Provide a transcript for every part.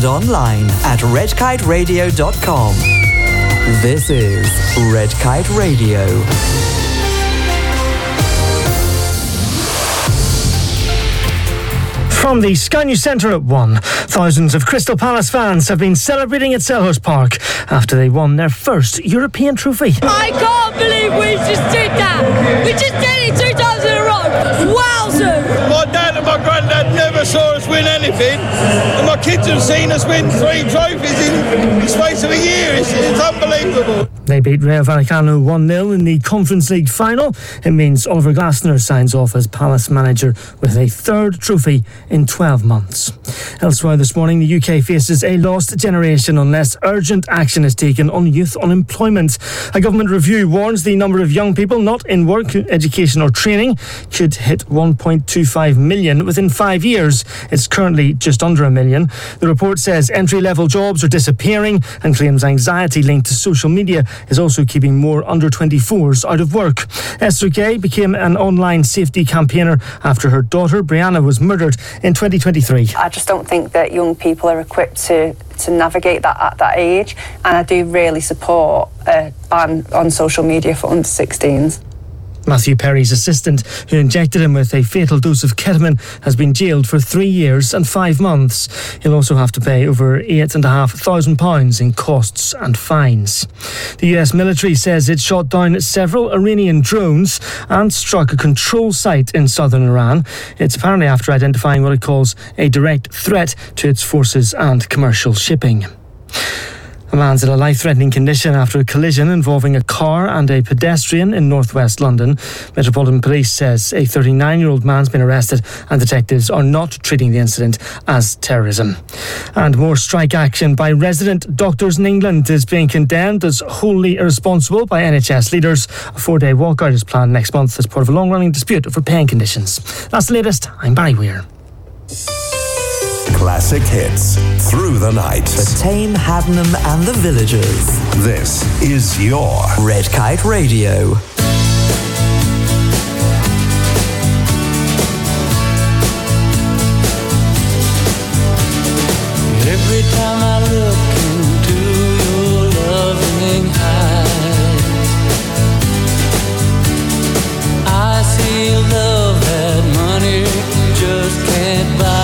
and online at redkiteradio.com. This is Red Kite Radio. From the Sky News Centre at 1, thousands of Crystal Palace fans have been celebrating at Selhurst Park after they won their first European trophy. I can't believe we just did that! We just did it 2 times in a row! Wowzer! My dad and my granddad never saw us win anything, and my kids have seen us win 3 trophies in the space of a year. It's unbelievable. They beat Rayo Vallecano 1-0 in the Conference League final. It means Oliver Glasner signs off as Palace manager with a 3rd trophy in 12 months. Elsewhere this morning, the UK faces a lost generation unless urgent action is taken on youth unemployment. A government review warns the number of young people not in work, education or training could hit 1.25 million within 5 years. It's currently just under 1 million. The report says entry-level jobs are disappearing and claims anxiety linked to social media is also keeping more under-24s out of work. Esther Gay became an online safety campaigner after her daughter Brianna was murdered in 2023. I just don't think that young people are equipped to navigate that at that age, and I do really support a ban on social media for under 16s. Matthew Perry's assistant, who injected him with a fatal dose of ketamine, has been jailed for 3 years and 5 months. He'll also have to pay over £8,500 in costs and fines. The US military says it shot down several Iranian drones and struck a control site in southern Iran. It's apparently after identifying what it calls a direct threat to its forces and commercial shipping. A man's in a life-threatening condition after a collision involving a car and a pedestrian in northwest London. Metropolitan Police says a 39-year-old man's been arrested and detectives are not treating the incident as terrorism. And more strike action by resident doctors in England is being condemned as wholly irresponsible by NHS leaders. A 4-day walkout is planned next month as part of a long-running dispute over paying conditions. That's the latest. I'm Barry Weir. Classic hits through the night. For Tame, Haddenham and the Villagers. This is your Red Kite Radio. Every time I look into your loving eyes, I see love that money just can't buy.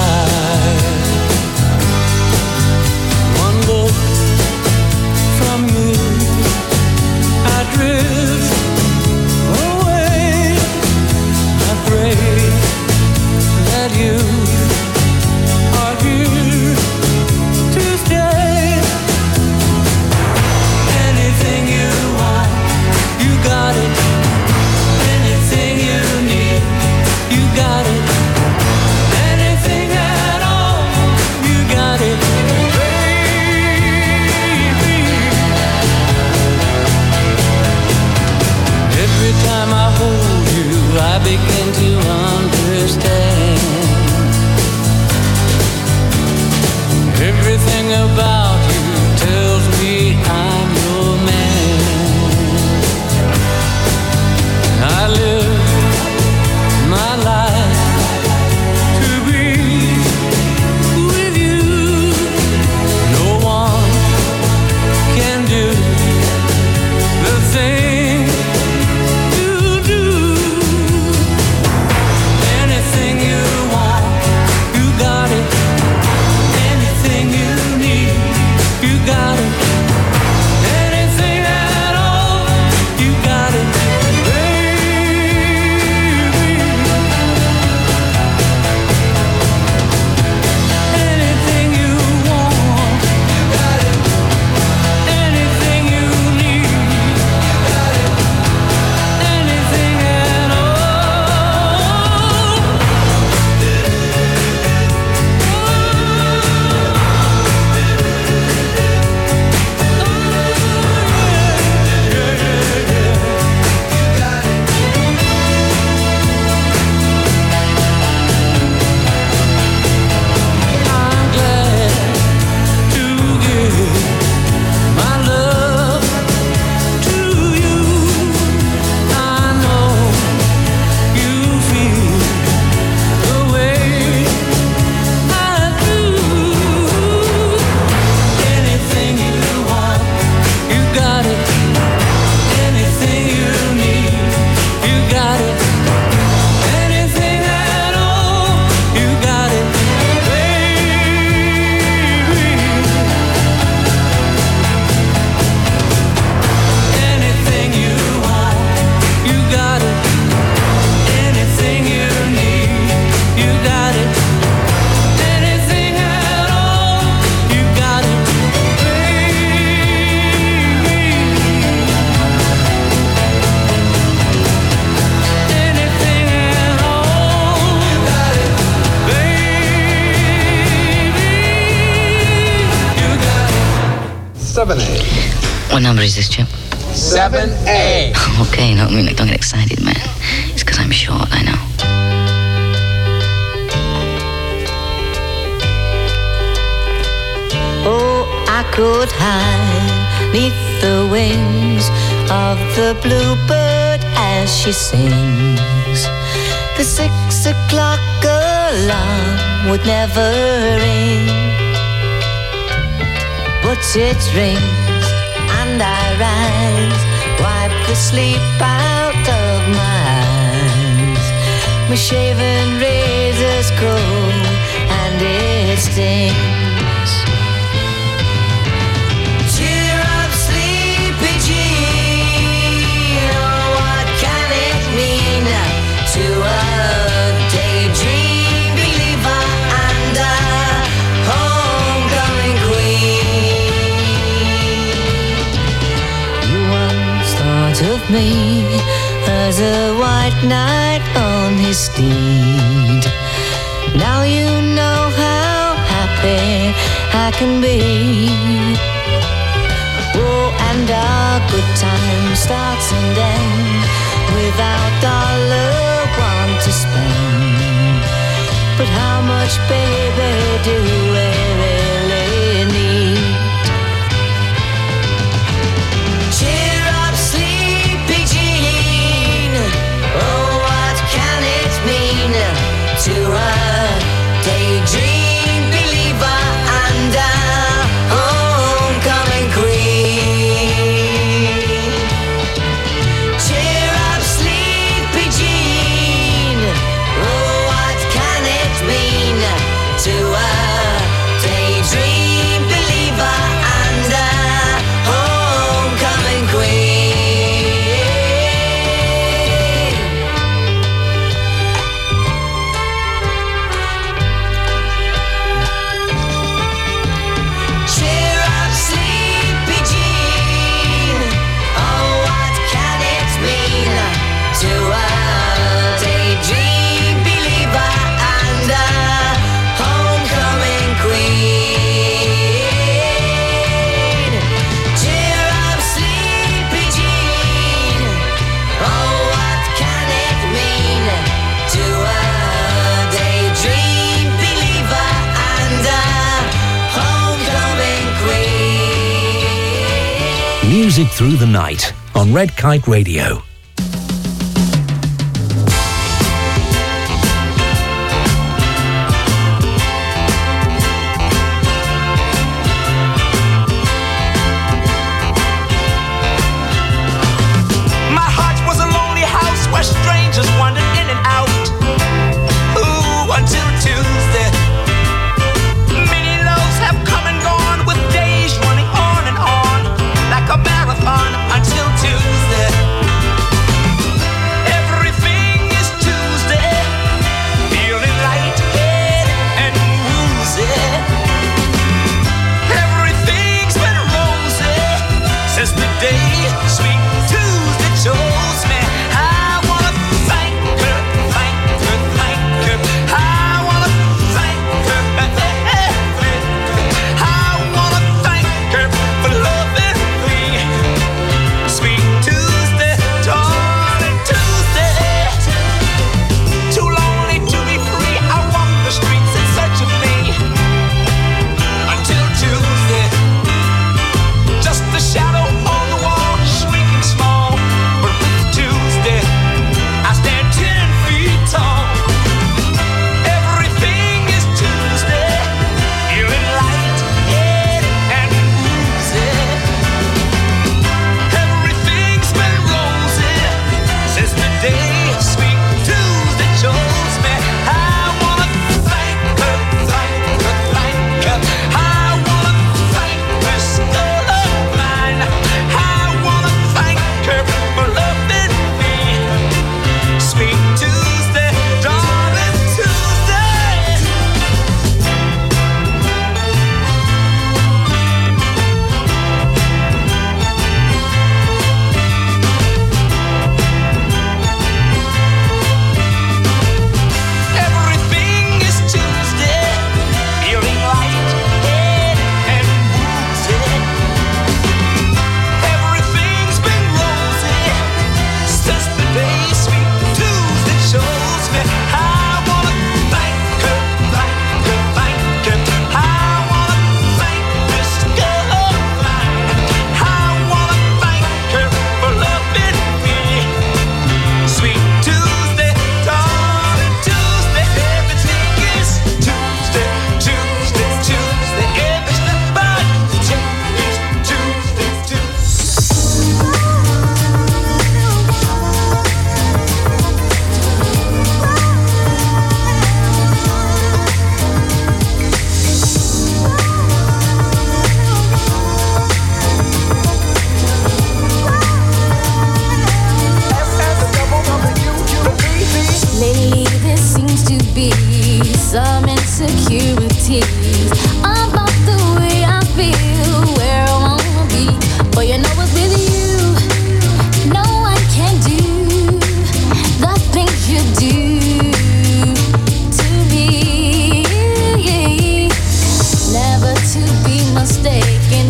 I begin to understand everything about you tells me I'm your man. I live my life to be with you. No one can do the thing you want, you got it. Anything you need, 7A. What number is this, Chip? 7A. Okay, no, don't get excited, man. It's because I'm short, I know. Oh, I could hide neath the wings of the bluebird as she sings. The 6 o'clock alarm would never ring, but it rings and I rise, wipe the sleep out of my eyes. My shaven razor's cold and it stings. Cheer up, sleepy Jean. Oh, what can it mean to a daydream believer and a homecoming queen? You once thought of me as a white knight on his steed. Now you know how happy I can be. Oh, and our good time starts and ends without dollar one to spend. But how much, baby, do we really need? Cheer up, sleepy Jean. Oh, what can it mean to a daydream believer and a homecoming queen? Cheer up, sleepy Jean. Oh, what can it mean to a daydream believer and a homecoming queen? Cheer up, sleepy Jean. Oh, what can it mean to a daydream believer and a homecoming queen? Cheer up, sleepy Jean. Oh, what can it mean to a daydream believer and a homecoming queen? Music through the night on Red Kite Radio. My heart was a lonely house where strangers wandered in and out. Ooh, until Tuesday. Many loves have come and gone with days running on and on like a marathon until Tuesday.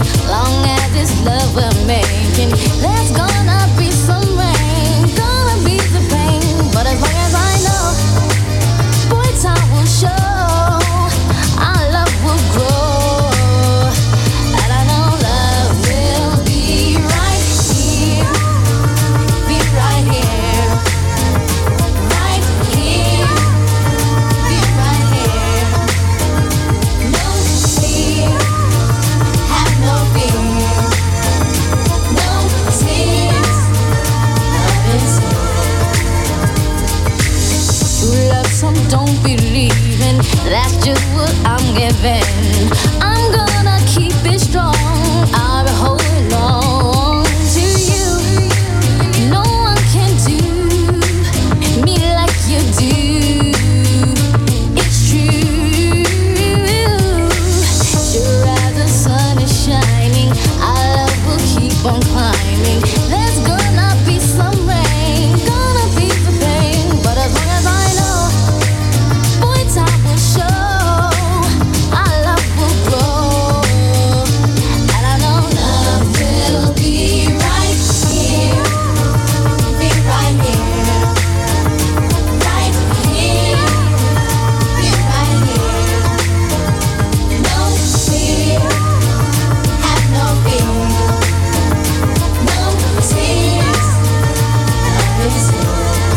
long as it's love we're making. There's gonna be some rain, gonna be the pain, but as long as I know, boy, time will show our love will grow. And I know love will be right here, be right here, right here, be right here. No fear, have no fear, no tears, love is here. True love, some don't believe in, that's just what I'm giving. I'm gonna keep it strong, I'll be holding on to you. No one can do me like you do. It's true. Sure as the sun is shining, our love will keep on climbing. There's gonna be some rain, gonna be the pain, but as long as I know, boy, time will show our love will grow. And I know love will be right here, be right here, right here, be right here. No fear, have no fear, no tears, love is here.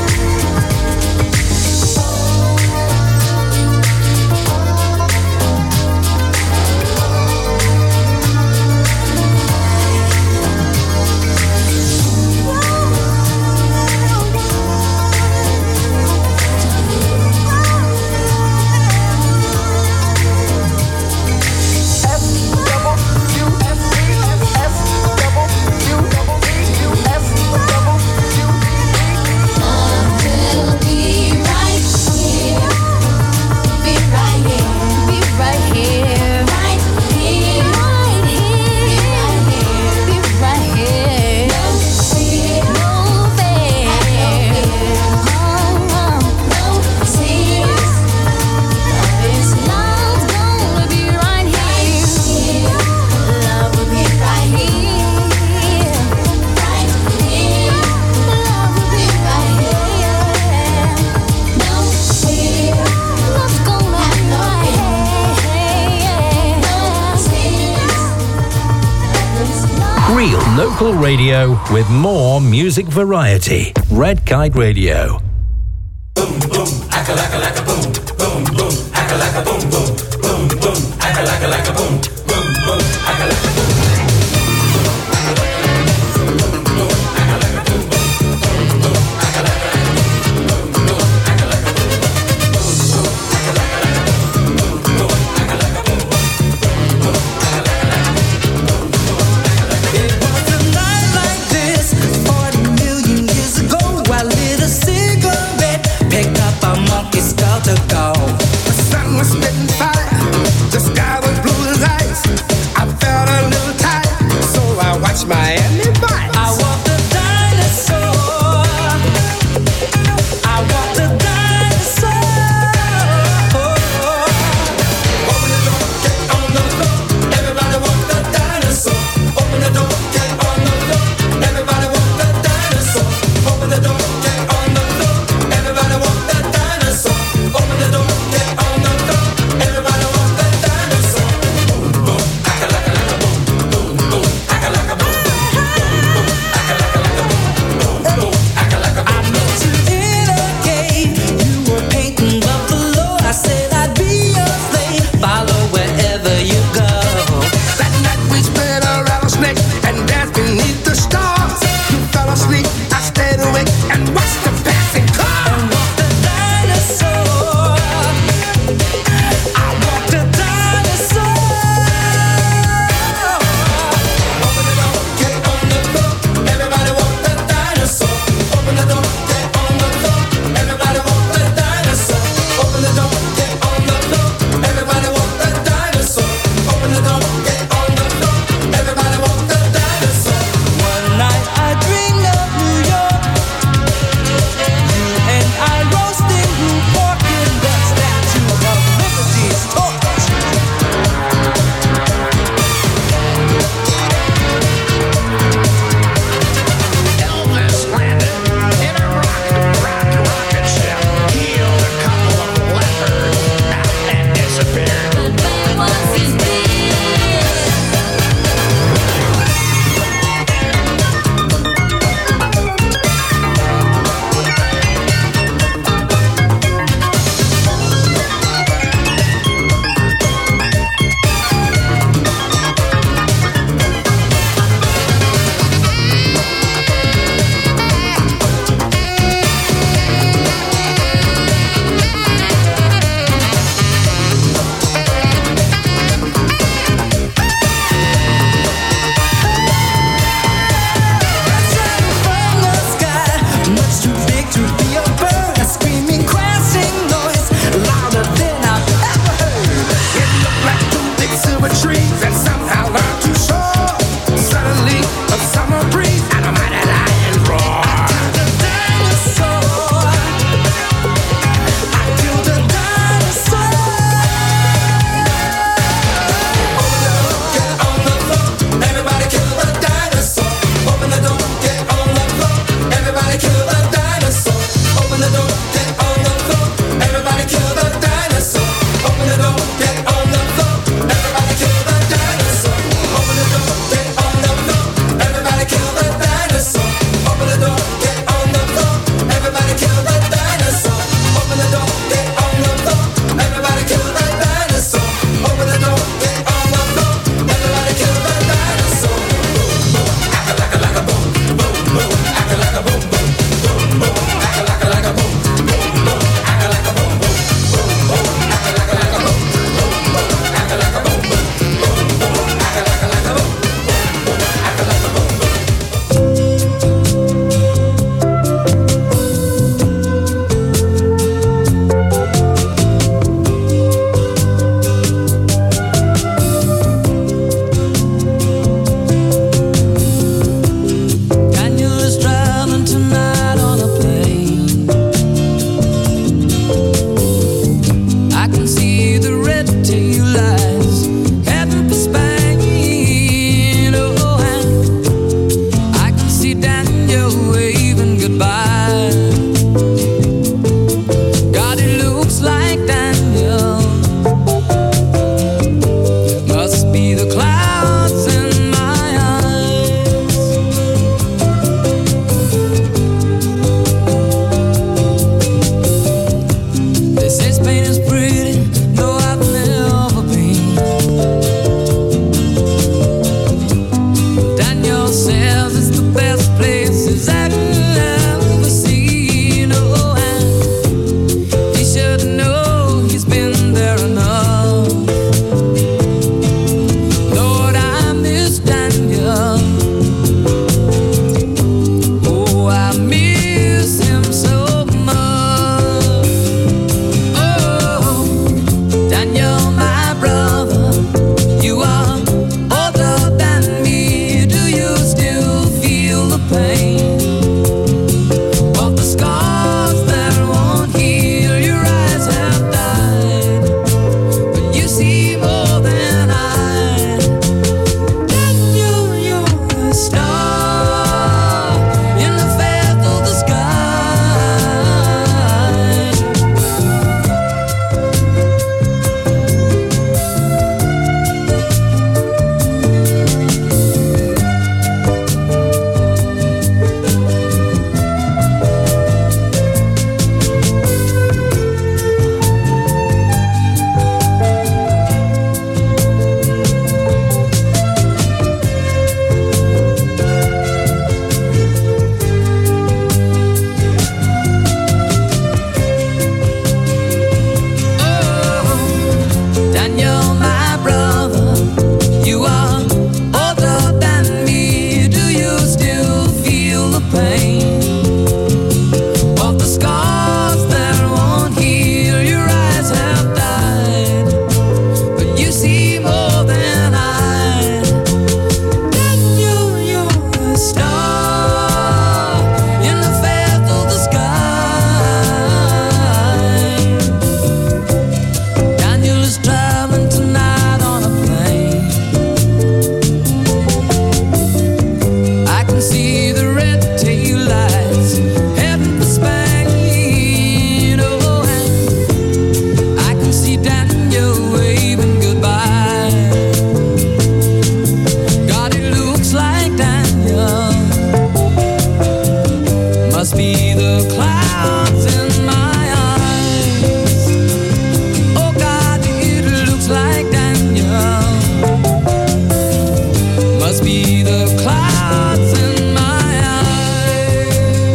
Will be right here, be right here, be right here, right here, right here, be right here. No fear, no fear, no tears. Love's gonna be right here. Love will be right here, right here. Love will be right here. No fear, love's gonna be right here. No tears. Real local radio with more music variety. Red Kite Radio. It was a night like this 40 million years ago. I lit a cigarette, picked up a monkey skull to go. The sun was spitting fire, the sky was blue as ice. clouds in my eyes. They say Spain is pretty, though I've never been. Daniel says it's the best places I've ever seen. Oh, and he should know he's been there enough. Lord, I miss Daniel. Oh, I miss him so much. Oh, Daniel, my brother, you are older than me. Do you still feel the pain of the scars that won't heal? Your eyes have died, but you see more than I. Daniel, you're a star in the faith of the sky. Daniel, my brother, you are older than me. Do you still feel the pain of the scars that won't heal? Your eyes have died, but you see more than I. Daniel, you're a star in the faith of the sky. Daniel is traveling tonight on a plane. I can see the red tail lights heading for Spain. Oh, and I can see Daniel waving goodbye. God, it looks like Daniel must be the clouds in my eyes. Oh God, it looks like Daniel must be the clouds in my eyes.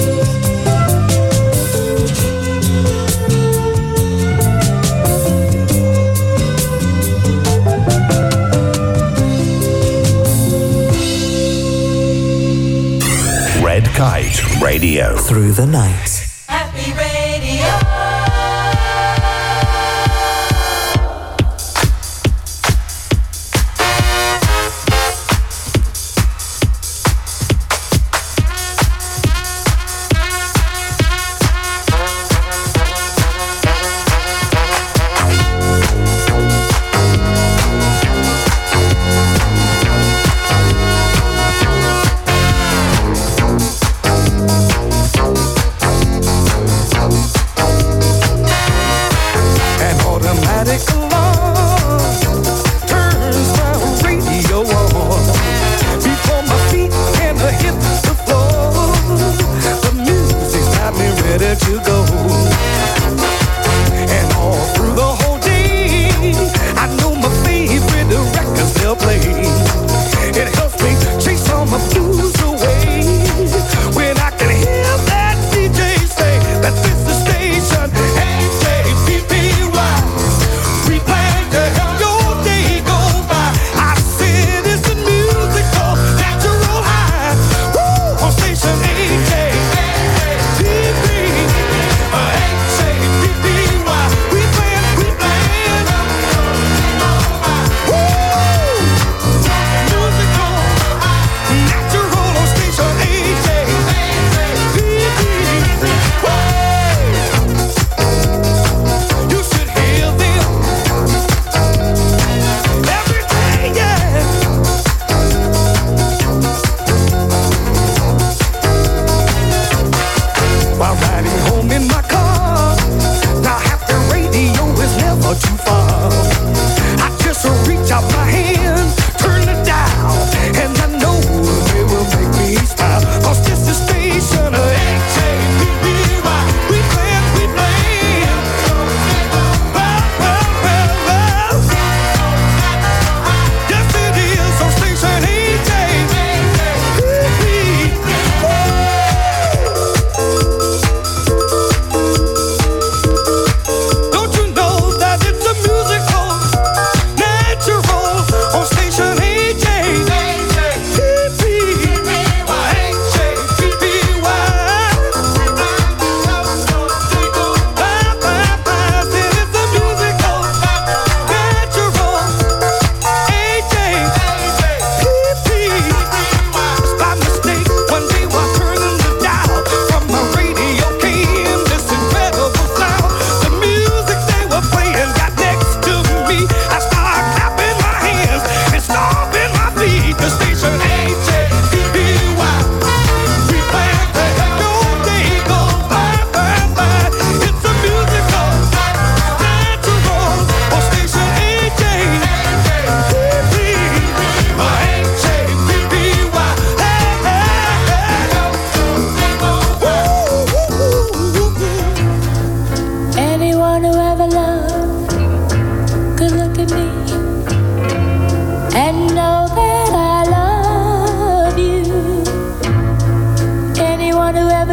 Red Kite Radio. Through the night. Happy Radio.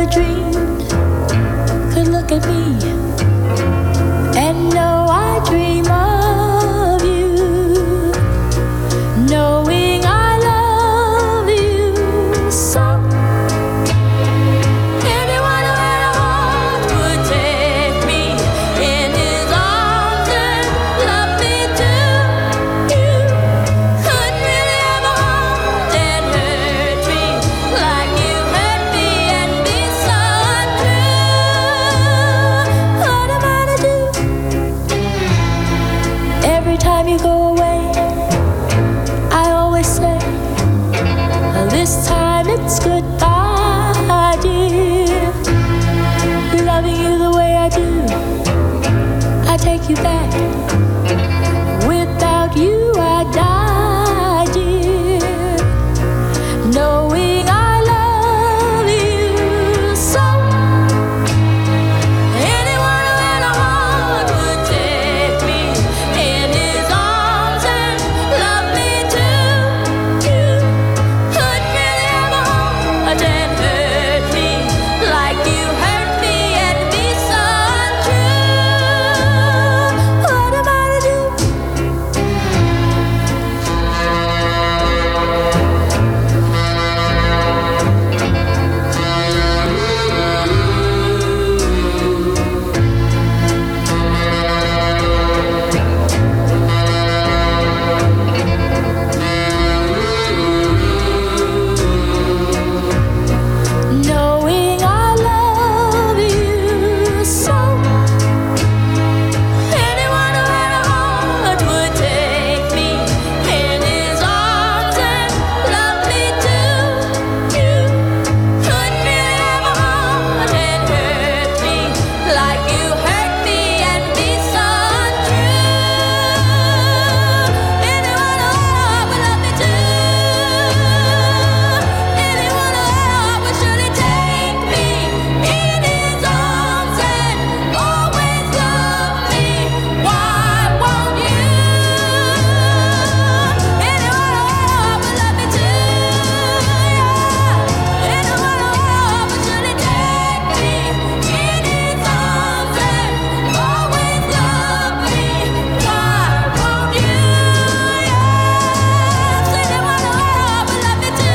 never dreamed could look at me and know I dream of you, knowing I love you so. Anyone who had a heart would take me in his arms and love me too. You couldn't really have a heart and hurt me like you hurt me and be so untrue. What am I to do? Every time you go away, I always say, well, this time it's goodbye, dear. Loving you the way I do, I take you back. Without you, I die, dear. Knowing I love you so. Anyone who had a heart would take me in his arms and love me too. You couldn't really have a heart and hurt me like you hurt me and be so untrue. What am I to do? Knowing I love you so. Anyone who had a heart would take me in his arms and love me too. You couldn't really have a heart and hurt me like you hurt me and be so untrue. Anyone who had a heart would love me too. Anyone who had a heart would surely take me in his arms and always love me. Why won't you? Anyone who had a heart would love me too. Anyone who had a heart would surely take me in his arms and always love me. Why won't you? Yes, anyone who had a heart would love me too.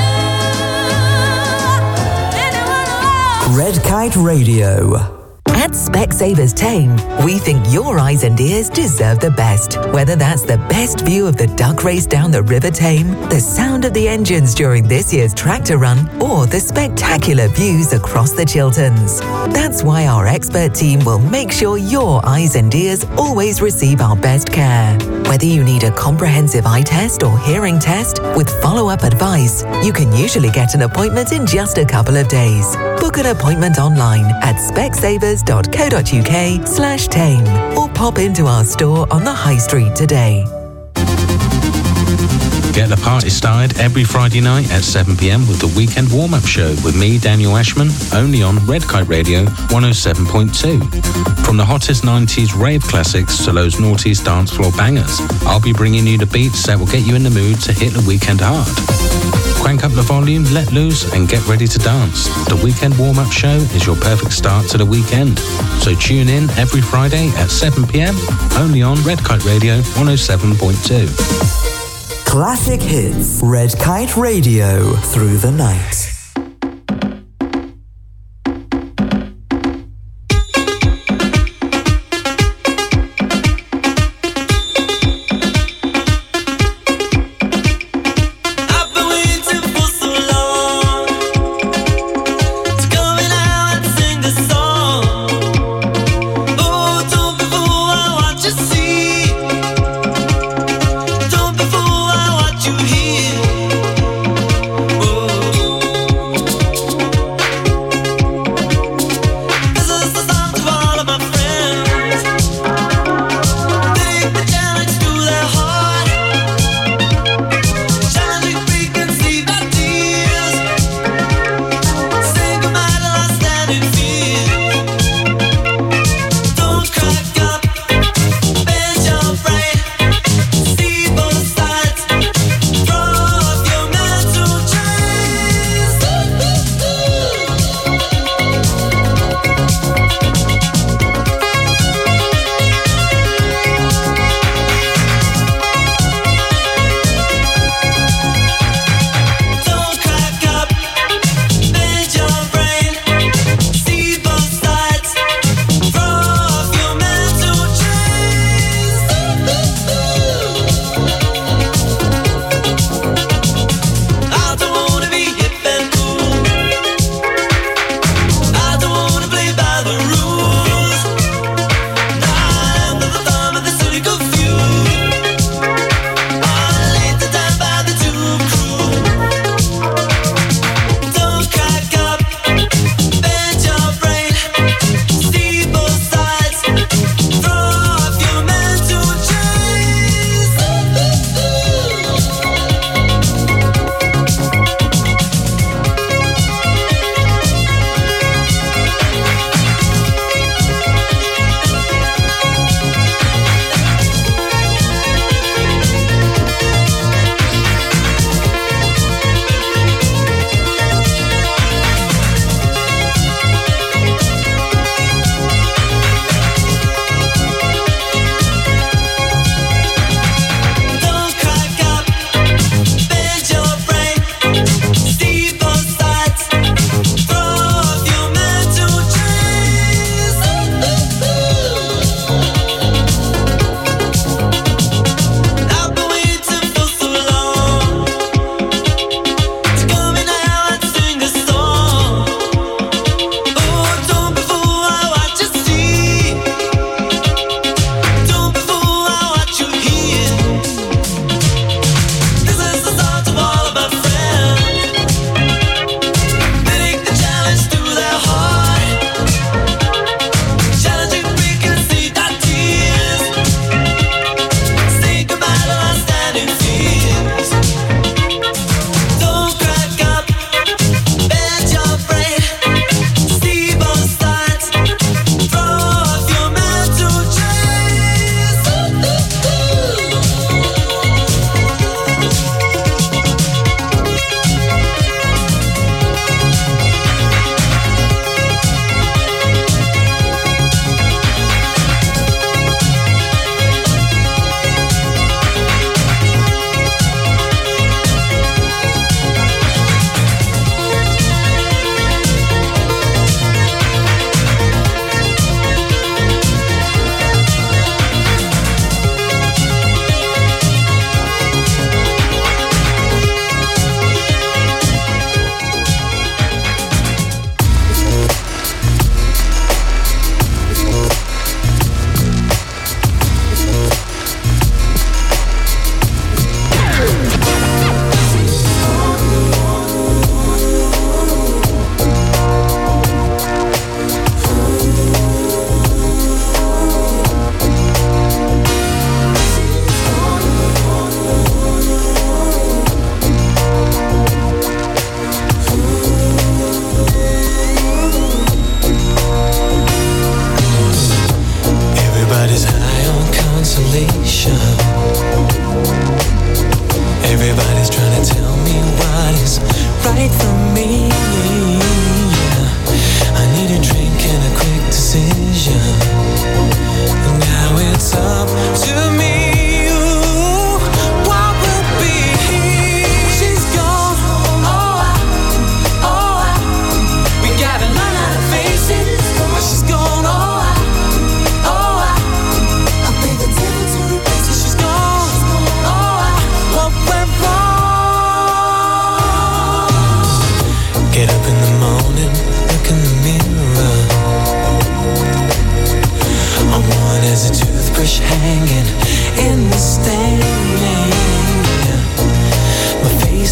Anyone who had Red Kite Radio. At Specsavers Tame, we think your eyes and ears deserve the best. Whether that's the best view of the duck race down the River Tame, the sound of the engines during this year's tractor run, or the spectacular views across the Chilterns. That's why our expert team will make sure your eyes and ears always receive our best care. Whether you need a comprehensive eye test or hearing test with follow-up advice, you can usually get an appointment in just a couple of days. Book an appointment online at specsavers.co.uk/tame or pop into our store on the High Street today. Get the party started every Friday night at 7 p.m. with the Weekend Warm-Up Show with me, Daniel Ashman, only on Red Kite Radio 107.2. From the hottest 90s rave classics to those noughties dance floor bangers, I'll be bringing you the beats that will get you in the mood to hit the weekend hard. Crank up the volume, let loose, and get ready to dance. The Weekend Warm-Up Show is your perfect start to the weekend. So tune in every Friday at 7 p.m. only on Red Kite Radio 107.2. Classic hits. Red Kite Radio through the night. Don't be fool, I want you here.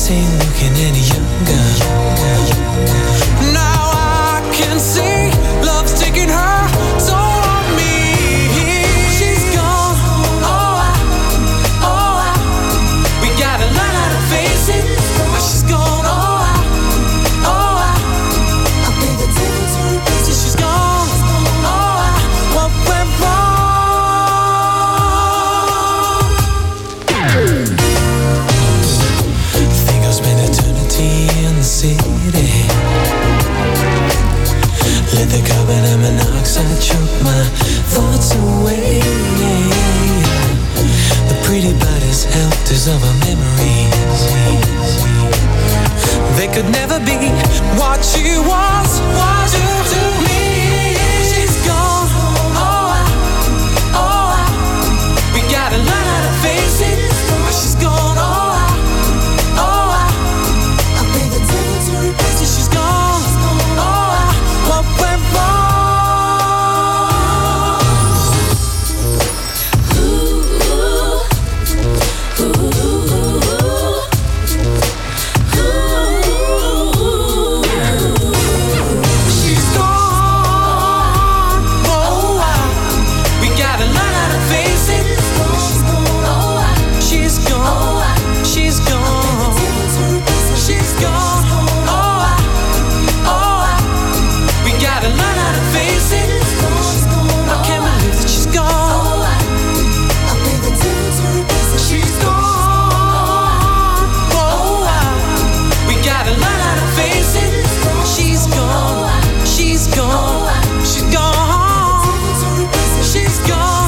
face ain't looking any younger. Now I can see love's taking her toll on me. She's gone, we gotta learn how to face it. She's gone, I'll be the devil to replace it. She's gone, what went wrong? Think I'll spend eternity in the city. Let the carbon and monoxide choke my thoughts away. The pretty bodies helpers of our memories. They could never be what she was to me. She's gone, we gotta learn how to face it. She's gone, I'll be the devil to replace it. She's gone, what went wrong? She's gone, we gotta learn how to face it. She's gone, she's gone, she's gone, we gotta learn how to face it. I can't believe that she's gone. She's gone, we gotta learn how to face it. She's gone, she's gone, she's gone, she's gone,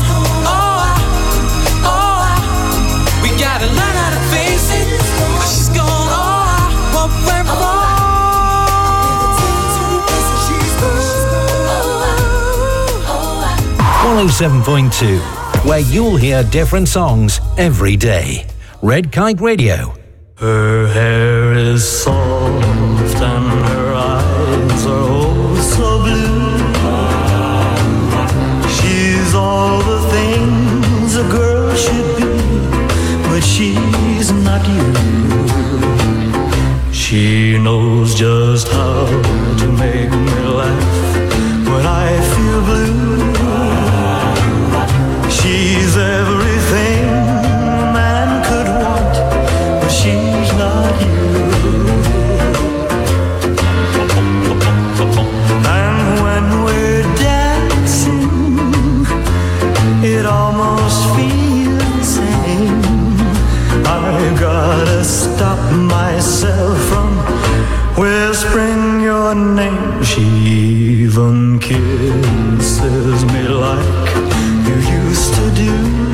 we gotta learn how to face it. She's gone, what went wrong? 107.2, where you'll hear different songs every day. Red Kite Radio. Her hair is soft and her eyes are oh so blue. She's all the things a girl should be, but she's not you. She knows just how to make me laugh when I feel blue. She's everything a man could want, but she's not you. And when we're dancing, it almost feels the same. I gotta stop myself from whispering your name. She even kisses me like you used to do.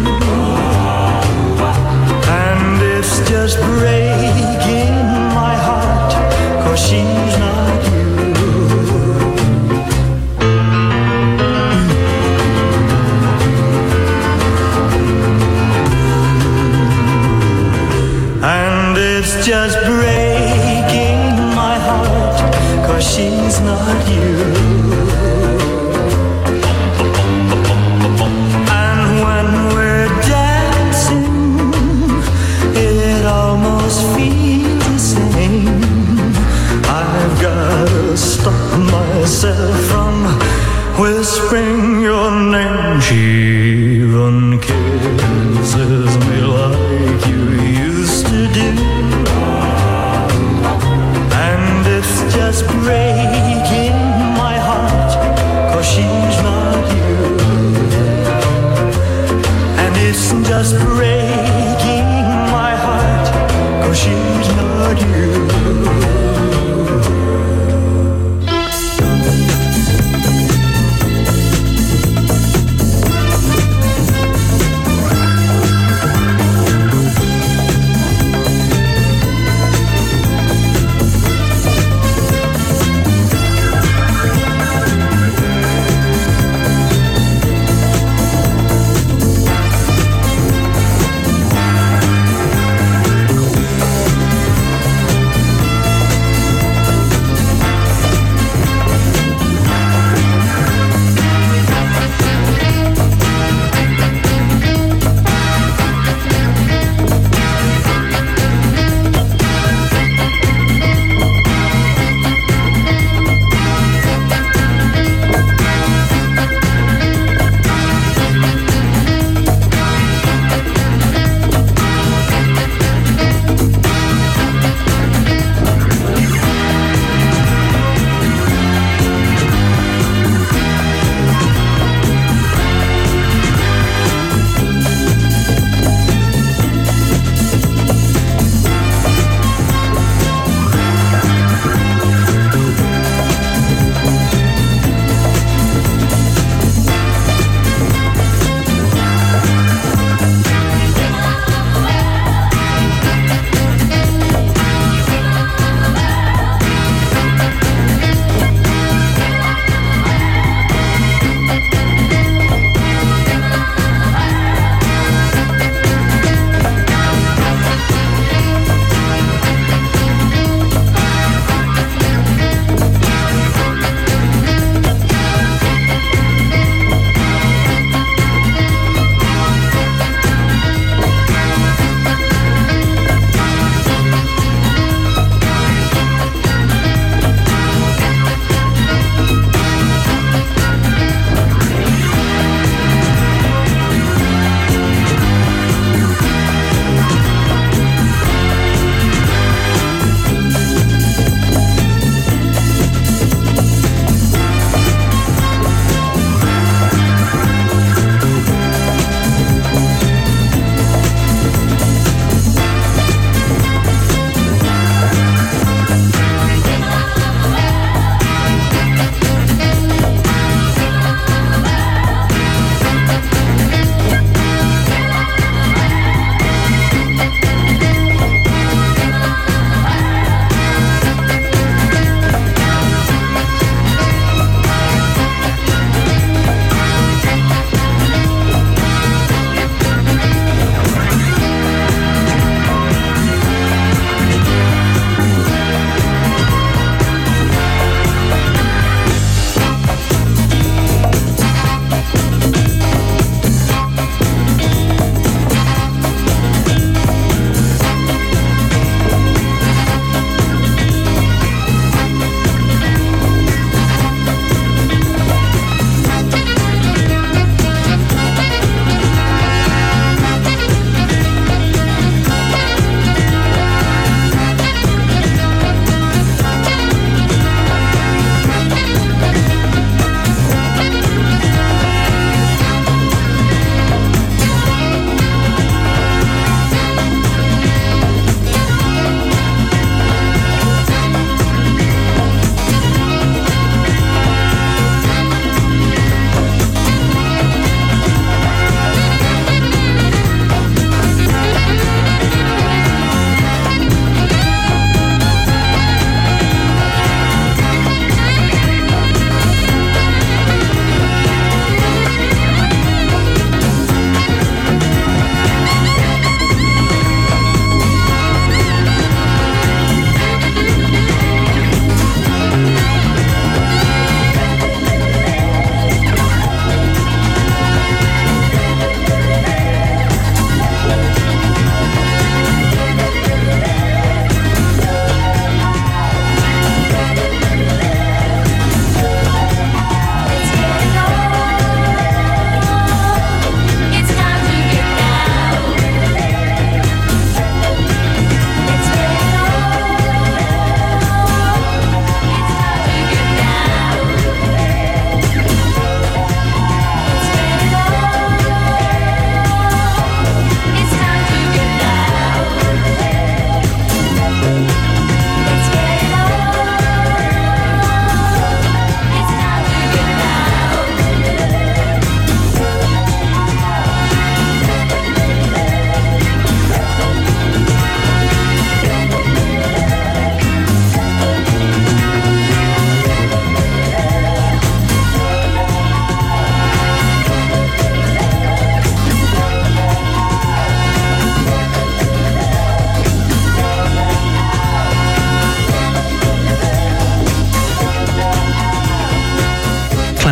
And it's just breaking my heart, 'cause she's not you. And it's just breaking my heart, 'cause she's not you. And when we're dancing, it almost feels the same. I've gotta stop myself from whispering your name. She even kisses me like you used to do. And it's just breaking my heart,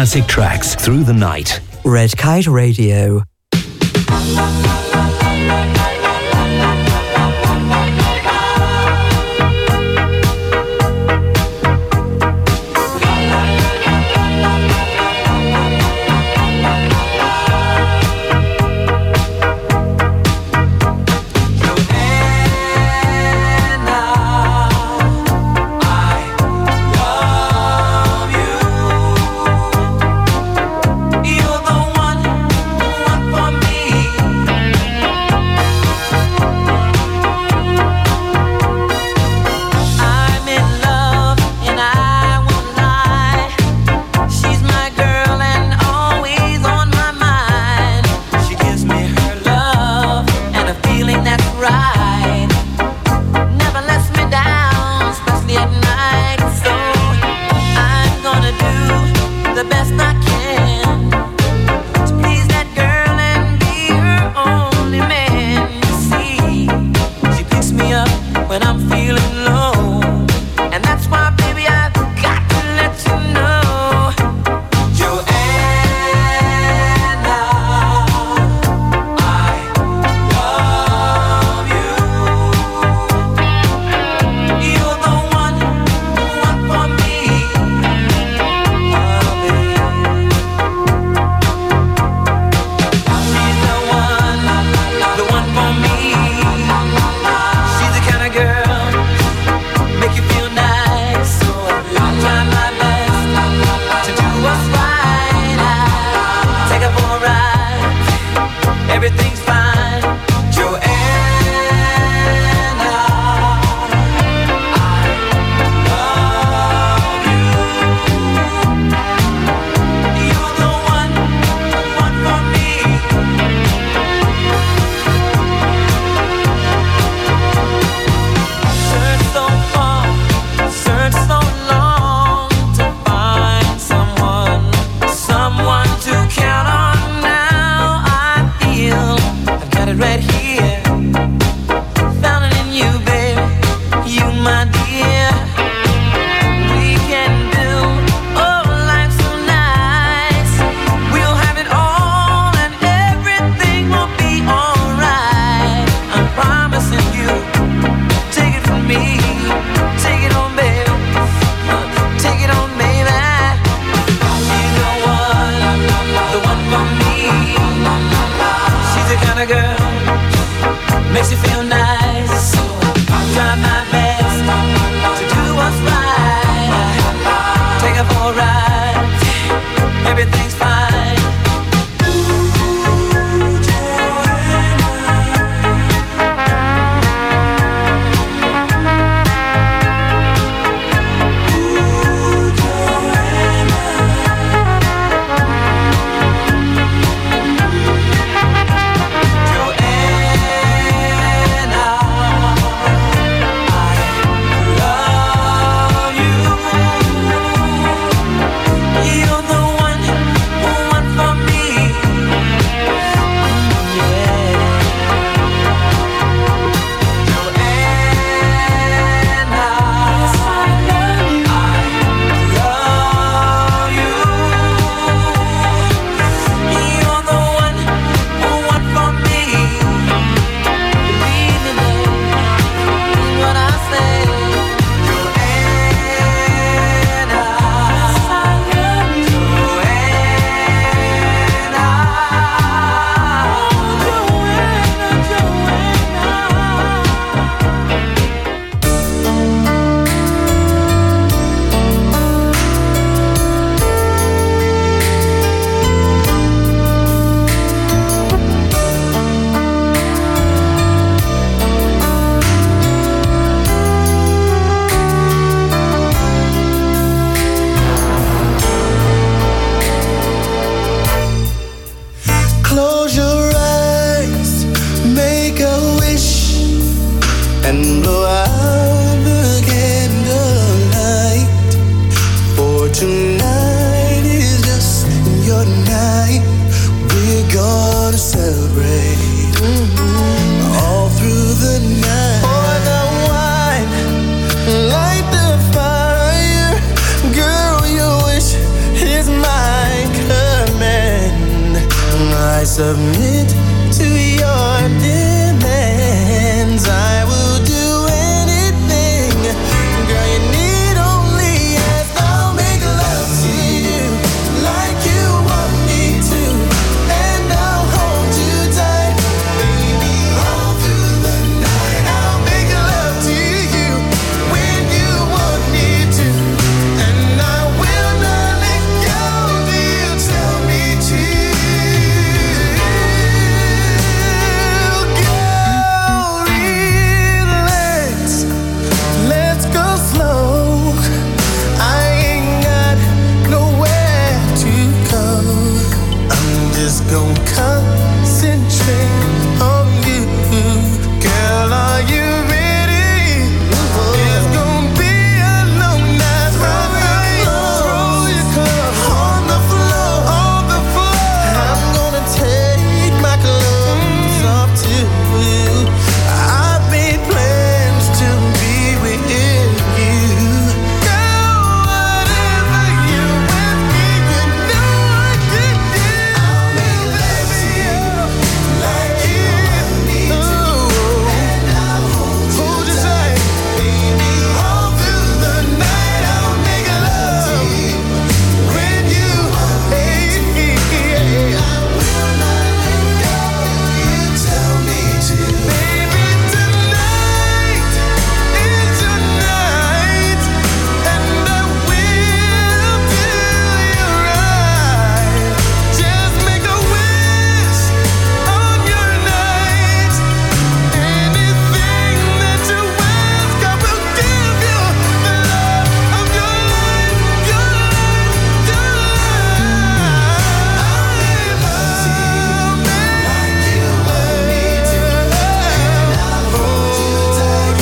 classic tracks through the night. Red Kite Radio. Makes you feel nice, so I try my best submit to your demands. I will do anything, girl, you need only ask. I'll make love to you like you want me to, and I'll hold you tight, baby, all through the night. I'll make love to you when you want me to, and I will not let go till you tell me to. Let's go slow. I ain't got nowhere to go. I'm just gonna concentrate on you. Girl, are you ready? It's gonna be a long night. Roll your clothes on the floor, on the floor. I'm gonna take my clothes off too. I've made plans to be with you. Girl, whatever you ask me, you know I can do. I'll make love to you like you want me to, and I'll hold you tight, baby, all through the night. I'll make love to you when you hate me. I will not let go. You tell me to, baby, tonight is your night, and I will do you right. Just make a wish on your night. Anything that you ask, I will give you the love of your life, your life, your life. I'll make love to you like you want me to, and I'll hold you tight,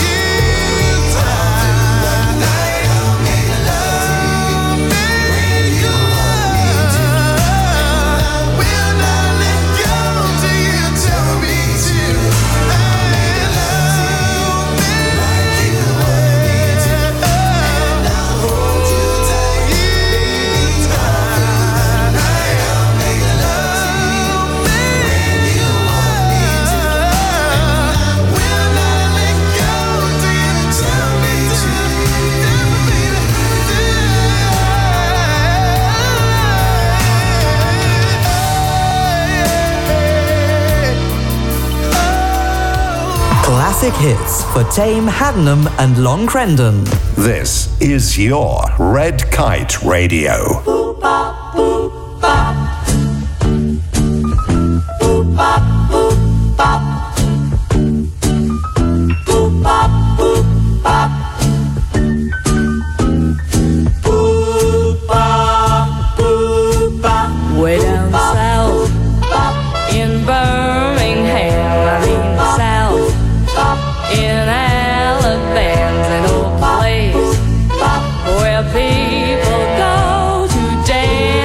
night. I'll make love to you when you want me to, and I will not let go till you tell me to. I'll make love to you like you want me to, and I'll hold you tight, baby, all through the night. I'll make love to you when you want me to, and I will not let go till you tell me to. Classic hits for Tame, Haddenham and Long Crendon. This is your Red Kite Radio. Way down south in Birmingham, I mean south in Alabama's an old place where people go to dance.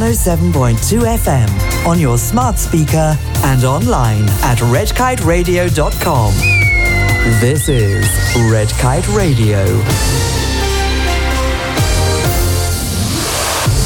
107.2 FM on your smart speaker and online at redkiteradio.com. This is Red Kite Radio.